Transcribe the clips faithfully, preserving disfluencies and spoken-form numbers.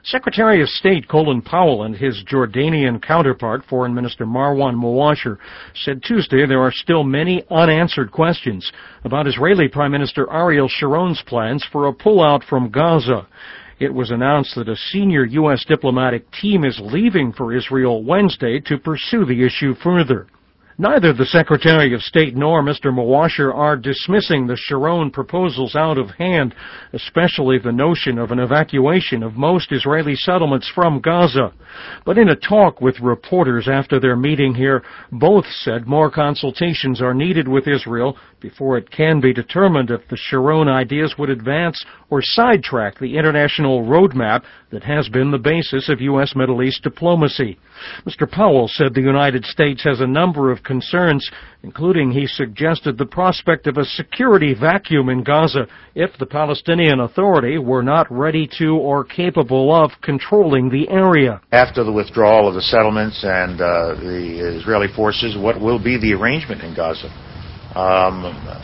Secretary of State Colin Powell and his Jordanian counterpart, Foreign Minister Marwan Mawasher, said Tuesday there are still many unanswered questions about Israeli Prime Minister Ariel Sharon's plans for a pullout from Gaza. It was announced that a senior U S diplomatic team is leaving for Israel Wednesday to pursue the issue further. Neither the Secretary of State nor Mister Mawasher are dismissing the Sharon proposals out of hand, especially the notion of an evacuation of most Israeli settlements from Gaza. But in a talk with reporters after their meeting here, both said more consultations are needed with Israel before it can be determined if the Sharon ideas would advance or sidetrack the international roadmap that has been the basis of U S Middle East diplomacy. Mister Powell said the United States has a number of concerns, including, he suggested, the prospect of a security vacuum in Gaza if the Palestinian Authority were not ready to or capable of controlling the area. After the withdrawal of the settlements and uh, the Israeli forces, what will be the arrangement in Gaza? Um,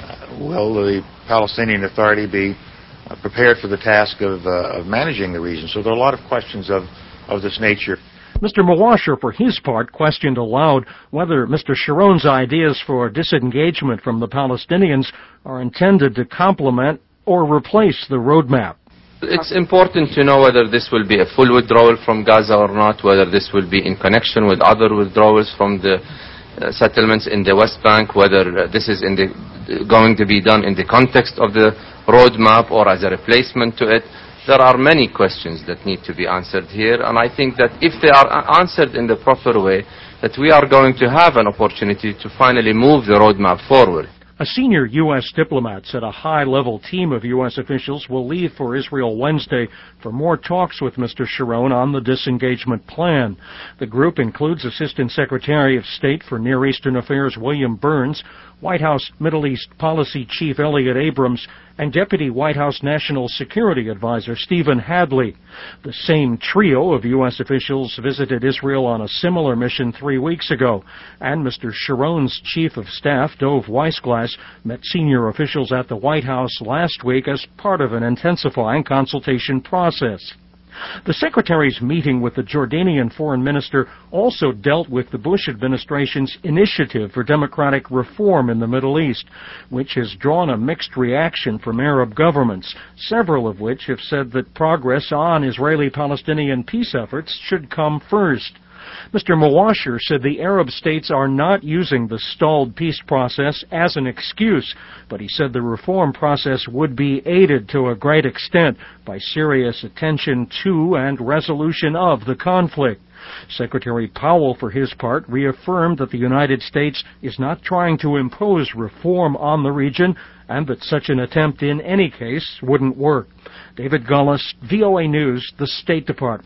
will the Palestinian Authority be uh, prepared for the task of, uh, of managing the region? So there are a lot of questions of, of this nature. Mister Mawasher, for his part, questioned aloud whether Mister Sharon's ideas for disengagement from the Palestinians are intended to complement or replace the roadmap. It's important to know whether this will be a full withdrawal from Gaza or not, whether this will be in connection with other withdrawals from the uh, settlements in the West Bank, whether uh, this is in the, going to be done in the context of the roadmap or as a replacement to it. There are many questions that need to be answered here, and I think that if they are answered in the proper way, that we are going to have an opportunity to finally move the roadmap forward. A senior U S diplomat said a high-level team of U S officials will leave for Israel Wednesday for more talks with Mister Sharon on the disengagement plan. The group includes Assistant Secretary of State for Near Eastern Affairs William Burns, White House Middle East Policy Chief Elliot Abrams, and Deputy White House National Security Advisor Stephen Hadley. The same trio of U S officials visited Israel on a similar mission three weeks ago, and Mister Sharon's Chief of Staff, Dov Weissglass, met senior officials at the White House last week as part of an intensifying consultation process. The Secretary's meeting with the Jordanian Foreign Minister also dealt with the Bush administration's initiative for democratic reform in the Middle East, which has drawn a mixed reaction from Arab governments, several of which have said that progress on Israeli-Palestinian peace efforts should come first. Mister Mawasher said the Arab states are not using the stalled peace process as an excuse, but he said the reform process would be aided to a great extent by serious attention to and resolution of the conflict. Secretary Powell, for his part, reaffirmed that the United States is not trying to impose reform on the region and that such an attempt in any case wouldn't work. David Gullis, V O A News, the State Department.